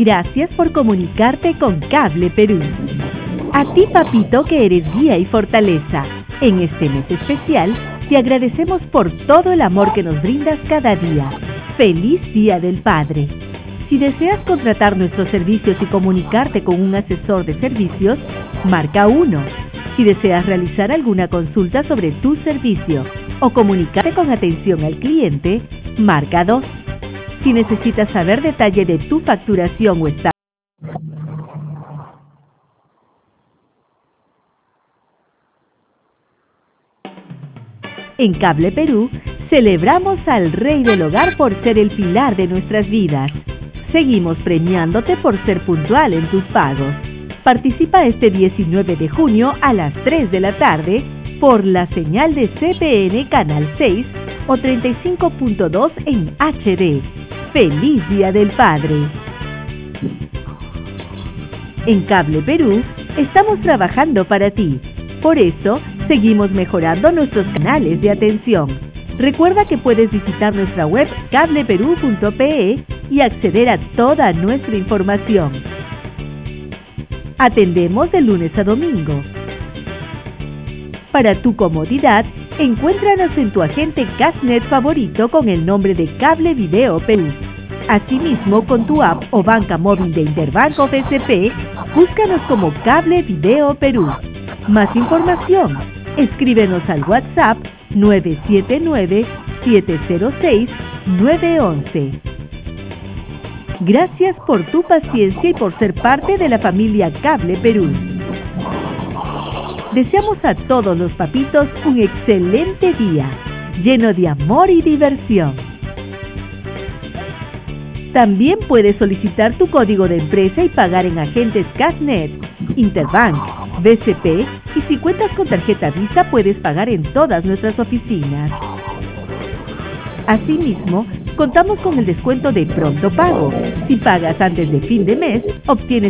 Gracias por comunicarte con Cable Perú. A ti, papito, que eres guía y fortaleza. En este mes especial, te agradecemos por todo el amor que nos brindas cada día. ¡Feliz Día del Padre! Si deseas contratar nuestros servicios y comunicarte con un asesor de servicios, marca 1. Si deseas realizar alguna consulta sobre tu servicio o comunicarte con atención al cliente, marca 2. Si necesitas saber detalle de tu facturación o estado. En Cable Perú, celebramos al Rey del Hogar por ser el pilar de nuestras vidas. Seguimos premiándote por ser puntual en tus pagos. Participa este 19 de junio a las 3 de la tarde por la señal de CPN Canal 6 o 35.2 en HD. ¡Feliz Día del Padre! En Cable Perú, estamos trabajando para ti. Por eso, seguimos mejorando nuestros canales de atención. Recuerda que puedes visitar nuestra web cableperú.pe y acceder a toda nuestra información. Atendemos de lunes a domingo. Para tu comodidad, encuéntranos en tu agente Cashnet favorito con el nombre de Cable Video Perú. Asimismo, con tu app o banca móvil de Interbanco BCP, búscanos como Cable Video Perú. Más información, escríbenos al WhatsApp 979-706-911. Gracias por tu paciencia y por ser parte de la familia Cable Perú. Deseamos a todos los papitos un excelente día, lleno de amor y diversión. También puedes solicitar tu código de empresa y pagar en agentes Cashnet, Interbank, BCP y si cuentas con tarjeta Visa puedes pagar en todas nuestras oficinas. Asimismo, contamos con el descuento de Pronto Pago. Si pagas antes de fin de mes, obtienes